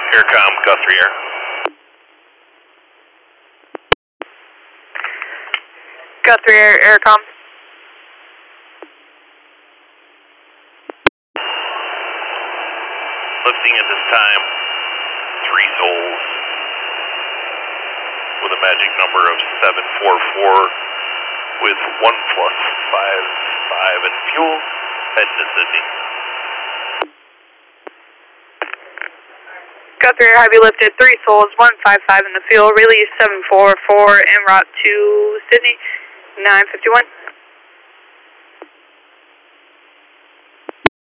Aircom, Guthrie Air. Guthrie Air, Aircom. Lifting at this time, 3 souls with a magic number of 744 with 1+55 in fuel, heading to Sydney. Guthrie Air, have you lifted 3 souls, 155 in the fuel, release 744 en route to Sydney, 951.